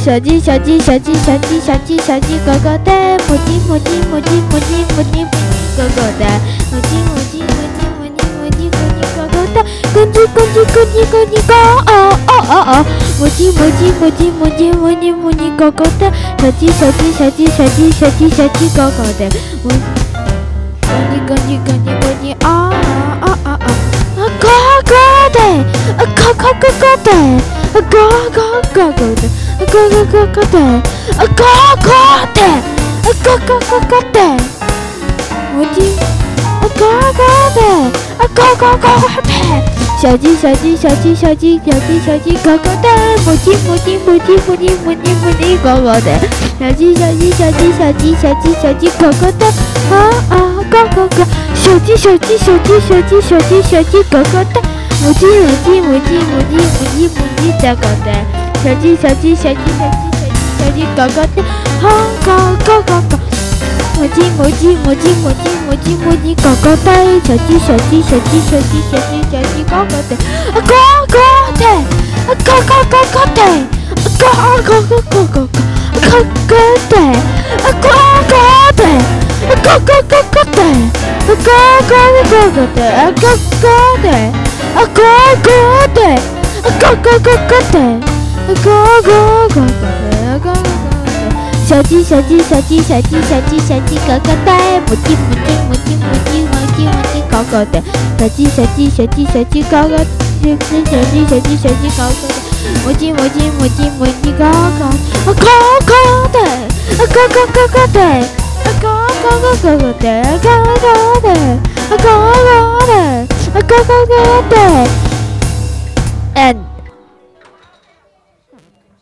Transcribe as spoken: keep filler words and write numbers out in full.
小鸡小鸡小鸡小鸡小鸡小鸡狗狗的，母鸡母鸡母鸡母鸡母鸡母鸡狗狗的，母鸡母鸡母鸡母鸡母鸡母鸡狗狗的，公鸡公鸡公鸡公鸡狗哦哦哦哦，母鸡母鸡母鸡母鸡母鸡母鸡狗狗的，小鸡小鸡小鸡小鸡小鸡小鸡狗狗的，母公鸡公鸡公鸡公鸡哦哦哦哦，狗狗的，狗狗狗狗的，狗狗狗狗的。狗狗狗狗的，狗狗的，狗狗狗狗的，母鸡，狗狗的，狗狗狗的，小鸡小鸡小鸡小鸡小鸡小鸡狗狗的，母鸡母鸡母鸡母鸡母鸡母鸡狗狗的，小鸡小鸡小鸡小鸡小鸡小鸡狗狗的，啊啊狗狗狗，小鸡小鸡小鸡小鸡小鸡小鸡狗狗的，母鸡母鸡母鸡母鸡母鸡母鸡小狗的。小鸡小鸡小鸡小鸡小鸡小鸡狗狗的，狗狗狗狗狗，母鸡母鸡母鸡母鸡母鸡母鸡狗狗的，小鸡小鸡小鸡小鸡小鸡小鸡狗狗的，狗狗的，狗狗狗狗的，狗狗狗狗狗狗狗狗的，狗狗的，狗狗狗狗的，狗狗狗狗的，狗狗的，狗狗的，狗狗狗狗的。狗狗狗狗的，狗狗狗的，小鸡小鸡小鸡小鸡小鸡小鸡狗狗的，母鸡母鸡母鸡母鸡母鸡母鸡狗狗的，小鸡小鸡小鸡小鸡狗狗，小鸡小鸡小鸡小鸡狗狗的，母鸡母鸡母鸡母鸡狗狗，狗狗的，狗狗狗狗的，狗狗狗狗狗的，狗狗的，狗狗的，狗狗狗的，and